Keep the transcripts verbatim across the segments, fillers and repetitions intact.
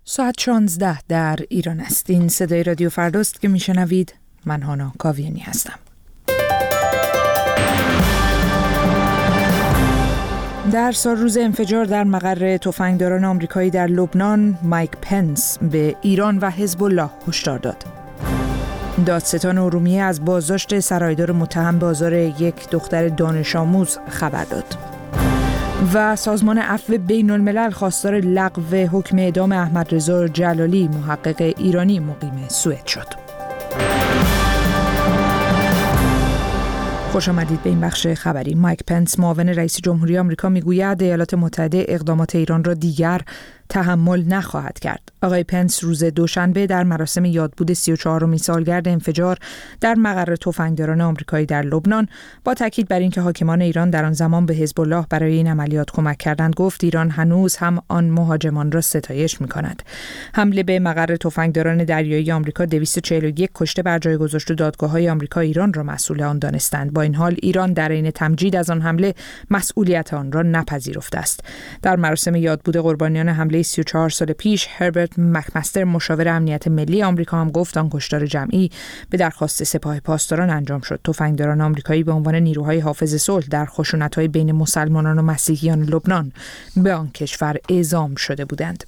ساعت شانزده در ایران است. این صدای رادیو فرداست که میشنوید. من هانا کاویانی هستم. در سال روز انفجار در مقر تفنگداران آمریکایی در لبنان، مایک پنس به ایران و حزب الله هشدار داد. دادستان ارومیه از بازداشت سرایدار متهم به آزار یک دختر دانش آموز خبر داد. و سازمان عفو بین الملل خواستار لغو حکم اعدام احمدرضا جلالی، محقق ایرانی مقیم سوئد شد. خوش آمدید به این بخش خبری. مایک پنس، معاون رئیس جمهوری آمریکا، میگوید ایالات متحده اقدامات ایران را دیگر تحمل نخواهد کرد. آقای پنس روز دوشنبه در مراسم یادبود سی و چهارمین سالگرد انفجار در مقر تفنگداران آمریکایی در لبنان با تاکید بر اینکه حاکمان ایران در آن زمان به حزب الله برای این عملیات کمک کردند گفت ایران هنوز هم آن مهاجمان را ستایش می‌کند. حمله به مقر تفنگداران دریایی آمریکا دویست و چهل و یک کشته بر جای گذاشت و دادگاه‌های آمریکا ایران را مسئول آن دانستند. با این حال ایران در حین تمجید از آن حمله مسئولیت آن را نپذیرفته است. در مراسم یادبود قربانیان حمله سی و چهار سال پیش، هربرت مکمستر، مشاور امنیت ملی آمریکا، هم گفت آن کشتار جمعی به درخواست سپاه پاسداران انجام شد. تفنگداران آمریکایی به عنوان نیروهای حافظ صلح در خشونت‌های بین مسلمانان و مسیحیان لبنان به آن کشور اعزام شده بودند.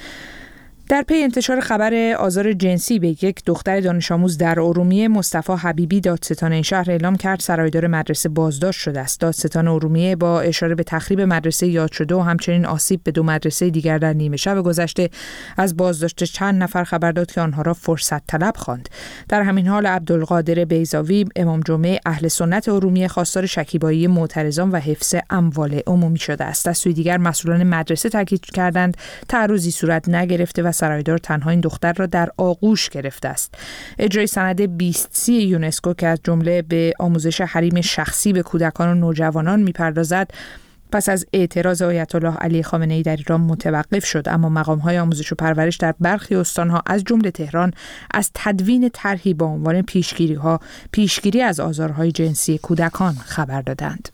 در پی انتشار خبر آزار جنسی به یک دختر دانش آموز در ارومیه، مصطفی حبیبی، دادستان این شهر، اعلام کرد سرایدار مدرسه بازداشت شده است. دادستان ارومیه با اشاره به تخریب مدرسه یاد شده و همچنین آسیب به دو مدرسه دیگر در نیمه شب گذشته از بازداشت چند نفر خبر داد که آنها را فرصت طلب خواند. در همین حال عبدالقادر بیضاوی، امام جمعه اهل سنت ارومیه، خواستار شکیبایی معترضان و حفظ اموال عمومی شده است. از سوی دیگر مسئولان مدرسه تاکید کردند تعرضی صورت نگرفته و سرایدار تنها این دختر را در آغوش گرفته است. اجرای سند بیست سی یونسکو که از جمله به آموزش حریم شخصی به کودکان و نوجوانان می‌پردازد، پس از اعتراض آیت الله علی خامنه‌ای در ایران متوقف شد، اما مقام‌های آموزش و پرورش در برخی استان‌ها از جمله تهران از تدوین طرحی با عنوان پیشگیری‌ها پیشگیری از آزارهای جنسی کودکان خبر دادند.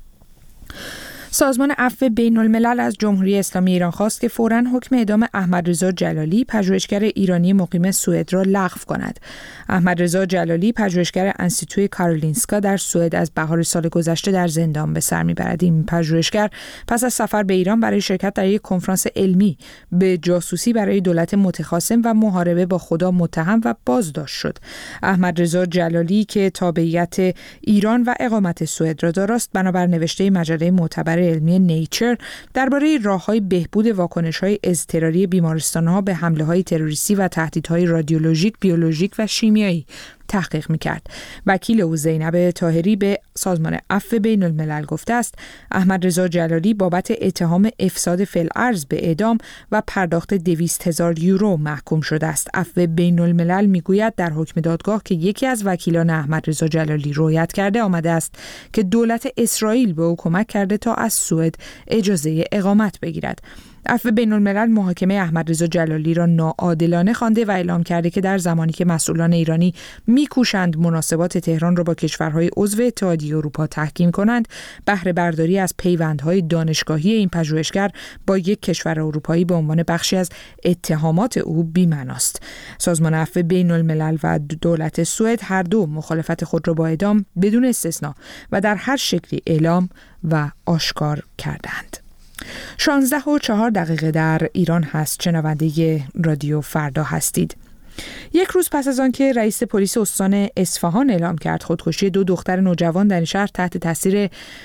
سازمان عفو بین الملل از جمهوری اسلامی ایران خواست که فوراً حکم اعدام احمدرضا جلالی، پژوهشگر ایرانی مقیم سوئد را لغو کند. احمدرضا جلالی، پژوهشگر انستیتوی کارولینسکا در سوئد، از بهار سال گذشته در زندان به سر می‌برد. این پژوهشگر پس از سفر به ایران برای شرکت در یک کنفرانس علمی به جاسوسی برای دولت متخاصم و محاربه با خدا متهم و بازداشت شد. احمدرضا جلالی که تابعیت ایران و اقامت سوئد را دارست، بنابر نوشته مجله معتبر علمی نیچر درباره راه‌های بهبود واکنش‌های اضطراری بیمارستان‌ها به حمله‌های تروریستی و تهدیدهای رادیولوژیک، بیولوژیک و شیمیایی تحقیق می‌کرد. وکیل او زینب طاهری به سازمان عفو بین الملل گفته است احمدرضا جلالی بابت اتهام افساد فی‌الارض به اعدام و پرداخت دویست هزار یورو محکوم شده است. عفو بین الملل میگوید در حکم دادگاه که یکی از وکیلان احمدرضا جلالی رویت کرده آمده است که دولت اسرائیل به او کمک کرده تا از سوئد اجازه اقامت بگیرد. عفو بین الملل محاکمه احمدرضا جلالی را ناعادلانه خوانده و اعلام کرده که در زمانی که مسئولان ایرانی میکوشند مناسبات تهران را با کشورهای عضو اتحادیه اروپا تحکیم کنند، بهره برداری از پیوندهای دانشگاهی این پژوهشگر با یک کشور اروپایی به عنوان بخشی از اتهامات او بی‌معناست. سازمان عفو بین الملل و دولت سوئد هر دو مخالفت خود را با اعدام بدون استثناء و در هر شکلی اعلام و آشکار کردند. شانزده و چهار دقیقه در ایران هست. شنونده رادیو فردا هستید. یک روز پس از آن که رئیس پلیس استان اصفهان اعلام کرد خودکشی دو دختر نوجوان در این شهر تحت تاثیر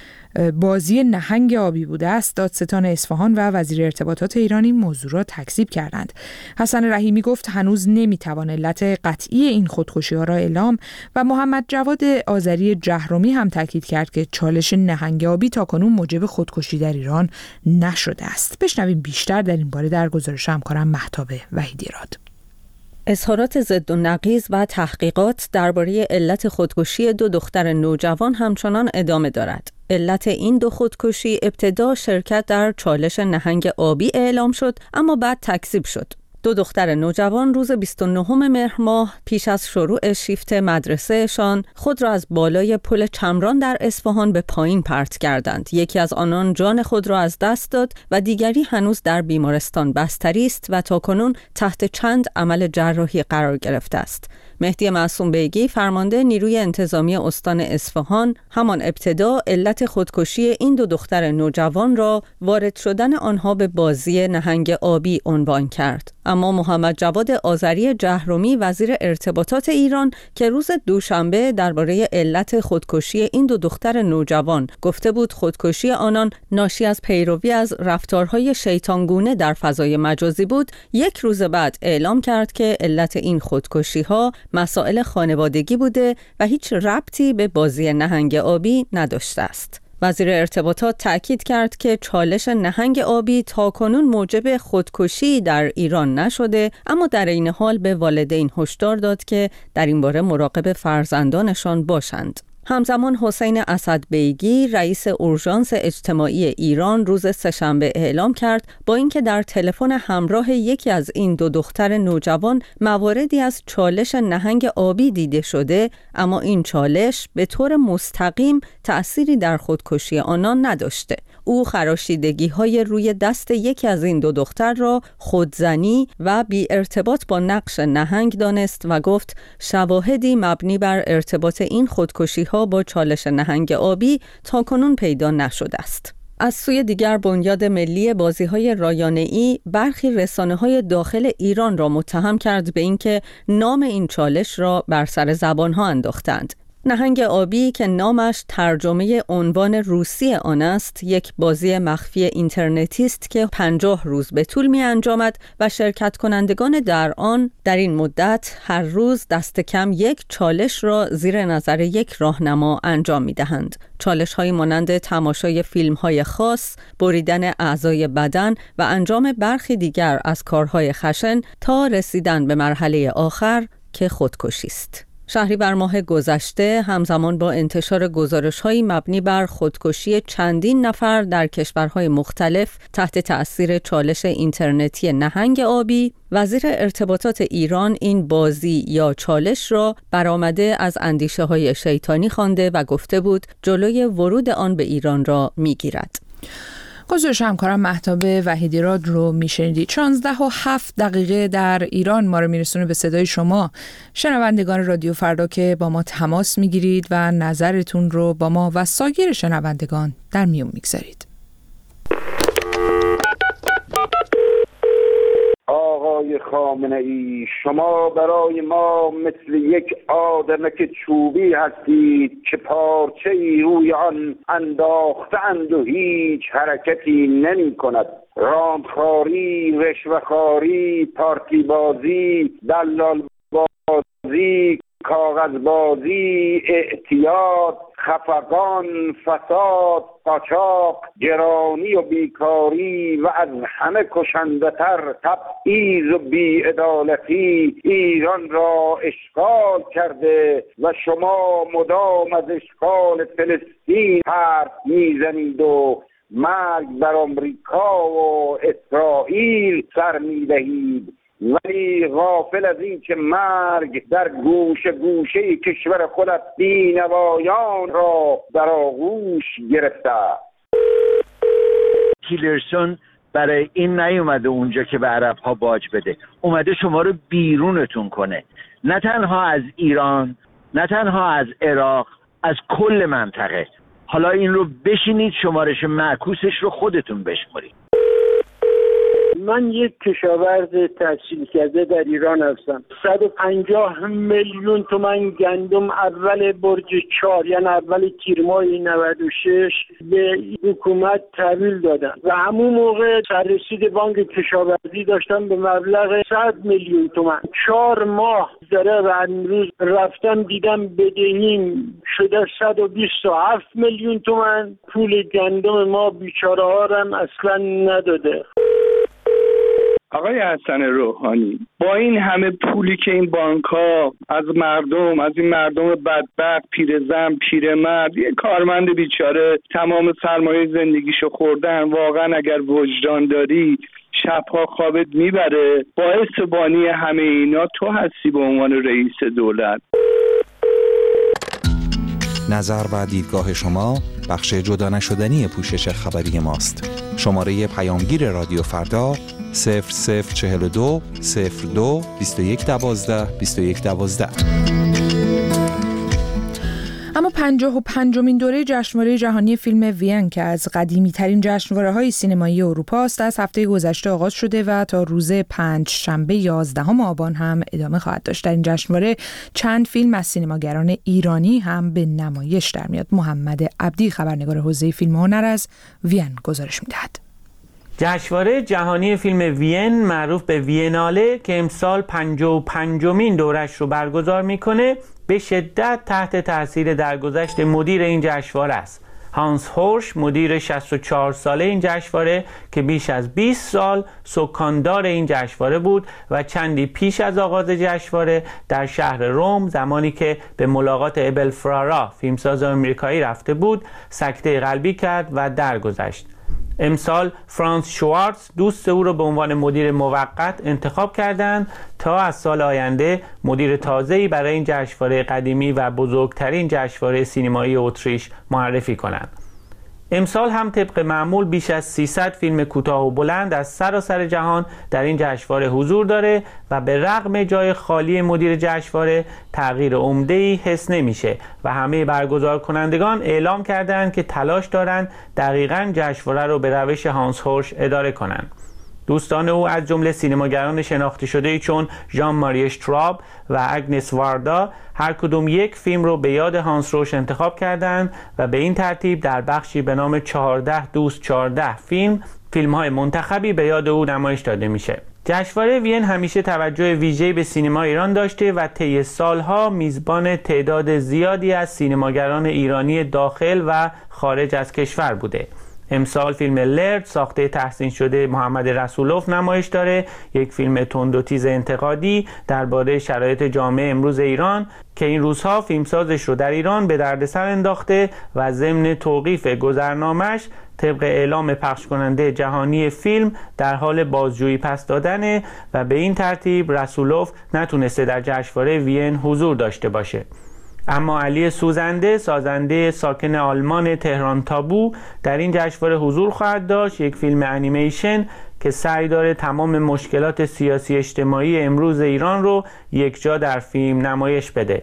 بازی نهنگ آبی بوده است، دادستان اصفهان و وزیر ارتباطات ایران این موضوع را تکذیب کردند. حسن رحیمی گفت هنوز نمیتوان علت قطعی این خودکشی‌ها را اعلام و محمد جواد آذری جهرمی هم تاکید کرد که چالش نهنگ آبی تاکنون موجب خودکشی در ایران نشده است. بشنویم بیشتر در این باره در گزارش همکارم مهتاب وحیدی‌راد. اظهارات ضد و نقیض و تحقیقات درباره علت خودکشی دو دختر نوجوان همچنان ادامه دارد. علت این دو خودکشی ابتدا شرکت در چالش نهنگ آبی اعلام شد، اما بعد تکذیب شد. دو دختر نوجوان روز بیست و نهم مهر ماه پیش از شروع شیفت مدرسهشان خود را از بالای پل چمران در اصفهان به پایین پرت کردند. یکی از آنان جان خود را از دست داد و دیگری هنوز در بیمارستان بستری است و تاکنون تحت چند عمل جراحی قرار گرفته است. مهدی معصوم بیگی فرمانده نیروی انتظامی استان اصفهان همان ابتدا علت خودکشی این دو دختر نوجوان را وارد شدن آنها به بازی نهنگ آبی عنوان کرد. اما محمد جواد آذری جهرمی وزیر ارتباطات ایران که روز دوشنبه درباره علت خودکشی این دو دختر نوجوان گفته بود خودکشی آنان ناشی از پیروی از رفتارهای شیطانگونه در فضای مجازی بود، یک روز بعد اعلام کرد که علت این خودکشی‌ها مسائل خانوادگی بوده و هیچ ربطی به بازی نهنگ آبی نداشته است. وزیر ارتباطات تأکید کرد که چالش نهنگ آبی تاکنون موجب خودکشی در ایران نشده، اما در این حال به والدین هشدار داد که در این باره مراقب فرزندانشان باشند. همزمان حسین اسدبیگی رئیس اورژانس اجتماعی ایران روز سه‌شنبه اعلام کرد با اینکه در تلفن همراه یکی از این دو دختر نوجوان مواردی از چالش نهنگ آبی دیده شده، اما این چالش به طور مستقیم تأثیری در خودکشی آنان نداشته. او خراشیدگی‌های روی دست یکی از این دو دختر را خودزنی و بی ارتباط با نقش نهنگ دانست و گفت شواهدی مبنی بر ارتباط این خودکشی‌ها با چالش نهنگ آبی تاکنون پیدا نشده است. از سوی دیگر بنیاد ملی بازی‌های رایانه‌ای برخی رسانه‌های داخل ایران را متهم کرد به اینکه نام این چالش را بر سر زبان‌ها انداختند. نهنگ آبی که نامش ترجمه عنوان روسی آن است، یک بازی مخفی اینترنتی است که پنجاه روز به طول می انجامد و شرکت کنندگان در آن در این مدت هر روز دست کم یک چالش را زیر نظر یک راهنما انجام می دهند. چالش های مانند تماشای فیلم های خاص، بریدن اعضای بدن و انجام برخی دیگر از کارهای خشن تا رسیدن به مرحله آخر که خودکشی است. شهریور ماه گذشته همزمان با انتشار گزارش‌های مبنی بر خودکشی چندین نفر در کشورهای مختلف تحت تأثیر چالش اینترنتی نهنگ آبی، وزیر ارتباطات ایران این بازی یا چالش را برآمده از اندیشه‌های شیطانی خوانده و گفته بود جلوی ورود آن به ایران را می‌گیرد. گزارش همکارم مهتاب وحیدی‌راد رو میشنیدید. چانزده و هفت دقیقه در ایران ما رو میرسونه به صدای شما شنوندگان رادیو فردا که با ما تماس میگیرید و نظرتون رو با ما و سایر شنوندگان در میون میگذارید. آقای خامنه‌ای، شما برای ما مثل یک آدمک چوبی هستید که پارچه‌ای روی آن انداخته‌اند و هیچ حرکتی نمی کند. رانتخاری، رشوه‌خواری، پارتی بازی، دلال بازی، کاغذ بازی، اعتیاد، خفقان، فساد، قاچاق، گرانی و بیکاری و از همه کشنده‌تر تبعیض و بی‌عدالتی ایران را اشغال کرده و شما مدام از اشغال فلسطین حرف میزنید و مرگ بر آمریکا و اسرائیل سر میدهید، ولی غافل از این که مرگ در گوشه گوشه کشور خودت بینوایان را در آغوش گرفته. تیلرسون برای این نیومده اونجا که به عرب ها باج بده، اومده شما رو بیرونتون کنه، نه تنها از ایران، نه تنها از عراق، از کل منطقه. حالا این رو بشینید شمارش معکوسش رو خودتون بشمارید. من یک کشاورز تحصیل کرده در ایران هستم. صد و پنجاه میلیون تومان گندم اول برج چهار، یعنی اول تیر ماه نود و شش به حکومت تحویل دادم و همون موقع سررسید بانک کشاورزی داشتم به مبلغ صد میلیون تومان. چهار ماه داره و امروز رفتم دیدم بدهیم شده صد و بیست و هفت میلیون تومان. پول گندم ما بیچاره ها هم اصلا نداده. آقای حسن روحانی، با این همه پولی که این بانک‌ها از مردم، از این مردم بدبخت، پیرزن، پیرمرد، یه کارمند بیچاره تمام سرمایه زندگیشو خوردن، واقعا اگر وجدان داری شبها خوابت میبره. باعث بانی همه اینا تو هستی به عنوان رئیس دولت. نظر و دیدگاه شما بخش جدا نشدنی پوشش خبری ماست. شماره پیامگیر رادیو فردا صفر صفر چهل و دو صفر دو بیست و یک دوازده بیست و یک دوازده. اما پنجاه و پنجمین دوره جشنواره جهانی فیلم وین که از قدیمی ترین جشنواره‌های سینمایی اروپا است از هفته گذشته آغاز شده و تا روز پنج شنبه یازدهم آبان هم ادامه خواهد داشت. در این جشنواره چند فیلم از سینماگران ایرانی هم به نمایش در میاد. محمد عبدی خبرنگار حوزه فیلم و هنر از وین گزارش می‌دهد. جشنواره جهانی فیلم وین معروف به ویناله که امسال پنجاه و پنجمین دورش رو برگزار میکنه به شدت تحت تاثیر درگذشت مدیر این جشنواره است. هانس هورش مدیر شصت و چهار ساله این جشنواره که بیش از بیست سال سکاندار این جشنواره بود و چندی پیش از آغاز جشنواره در شهر روم زمانی که به ملاقات ابل فرارا فیلمساز آمریکایی رفته بود سکته قلبی کرد و درگذشت. امسال فرانس شوارتز دوست او را به عنوان مدیر موقت انتخاب کردند تا از سال آینده مدیر تازه‌ای برای این جشنواره قدیمی و بزرگترین جشنواره سینمایی اتریش معرفی کنند. امسال هم طبق معمول بیش از سیصد فیلم کوتاه و بلند از سراسر جهان در این جشنواره حضور داره و به رغم جای خالی مدیر جشنواره تغییر عمده‌ای حس نمیشه و همه برگزار کنندگان اعلام کردند که تلاش دارند دقیقاً جشنواره رو به روش هانس هورش اداره کنند. دوستان او از جمله سینماگران شناخته شده‌ای چون ژان ماری اشتراب و اگنس واردا هر کدوم یک فیلم رو به یاد هانس هورش انتخاب کردند و به این ترتیب در بخشی به نام چهارده دوست چهارده فیلم فیلم‌های منتخبی به یاد او نمایش داده میشه. جشنواره وین همیشه توجه ویژه‌ای به سینما ایران داشته و طی سالها میزبان تعداد زیادی از سینماگران ایرانی داخل و خارج از کشور بوده. امسال فیلم لرد ساخته تحسین شده محمد رسولوف نمایش داره، یک فیلم تند و تیز انتقادی درباره شرایط جامعه امروز ایران که این روزها فیلمسازش رو در ایران به دردسر انداخته و ضمن توقیف گذرنامش طبق اعلام پخش کننده جهانی فیلم در حال بازجویی پس دادنه و به این ترتیب رسولوف نتونسته در جشنواره وین حضور داشته باشه. اما علی سوزنده سازنده ساکن آلمان تهران تابو در این جشنواره حضور خواهد داشت، یک فیلم انیمیشن که سعی داره تمام مشکلات سیاسی اجتماعی امروز ایران رو یکجا در فیلم نمایش بده.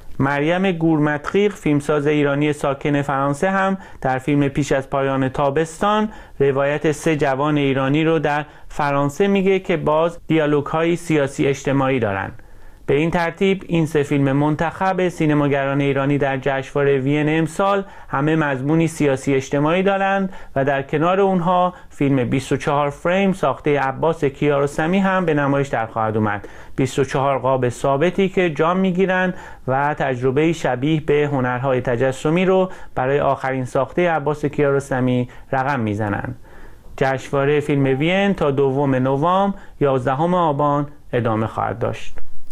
مریم گورمتخیق فیلمساز ایرانی ساکن فرانسه هم در فیلم پیش از پایان تابستان روایت سه جوان ایرانی رو در فرانسه میگه که باز دیالوگ‌های سیاسی اجتماعی دارن. به این ترتیب این سه فیلم منتخب سینماگران ایرانی در جشنواره وین امسال همه مضمونی سیاسی اجتماعی دارند و در کنار اونها فیلم بیست و چهار فریم ساخته عباس کیارستمی هم به نمایش در خواهد اومد. بیست و چهار قاب ثابتی که جام میگیرند و تجربه شبیه به هنرهای تجسمی رو برای آخرین ساخته عباس کیارستمی رقم میزنند. جشنواره فیلم وین تا دوم نوامبر یازدهم آبان ادامه خواهد داشت.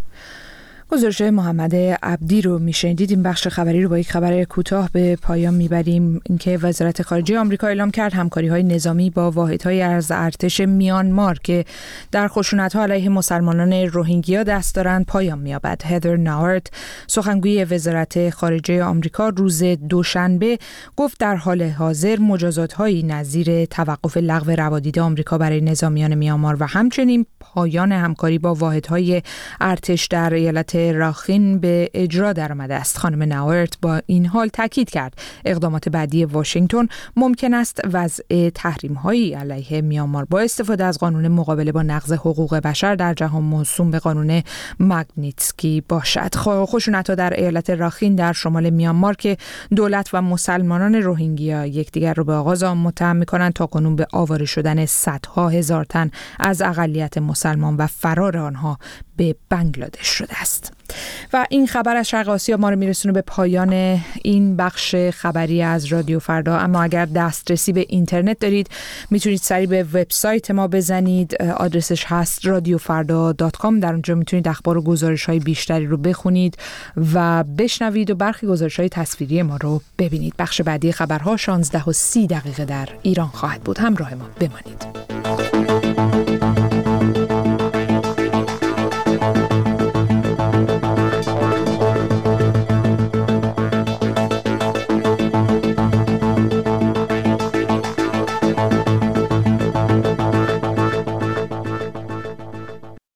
گزارش محمد عبدی رو میشنیدید. این بخش خبری رو با یک خبر کوتاه به پایان میبریم. اینکه وزارت خارجه آمریکا اعلام کرد همکاری‌های نظامی با واحدهای از ارتش میانمار که در خشونت‌ها علیه مسلمانان روهینگیا دست دارند پایان می‌یابد. هدر ناورت سخنگوی وزارت خارجه آمریکا روز دوشنبه گفت در حال حاضر مجازات‌هایی نظیر توقف لغو روادید آمریکا برای نظامیان میانمار و همچنین پایان همکاری با واحدهای ارتش در ایالت راخین به اجرا درآمده است. خانم ناورت با این حال تاکید کرد اقدامات بعدی واشنگتن ممکن است وضع تحریم‌هایی علیه میانمار با استفاده از قانون مقابله با نقض حقوق بشر در جهان موسوم به قانون ماگنیتسکی باشد. خشونت‌ها در ایالت راخین در شمال میانمار که دولت و مسلمانان روهینگیا یکدیگر را به آغاز آن متهم می‌کنند تا کنون به آواره شدن صدها هزار تن از اقلیت مسلمان و فرار آنها به بنگلادش شده است. و این خبر از شرق آسیا ما رو میرسونه به پایان این بخش خبری از رادیو فردا. اما اگر دسترسی به اینترنت دارید میتونید سریع به وبسایت ما بزنید، آدرسش هست رادیو فردا دات کام. در اونجا میتونید اخبار و گزارش‌های بیشتری رو بخونید و بشنوید و برخی گزارش‌های تصویری ما رو ببینید. بخش بعدی خبرها شانزده و سی دقیقه در ایران خواهد بود. همراه ما بمانید.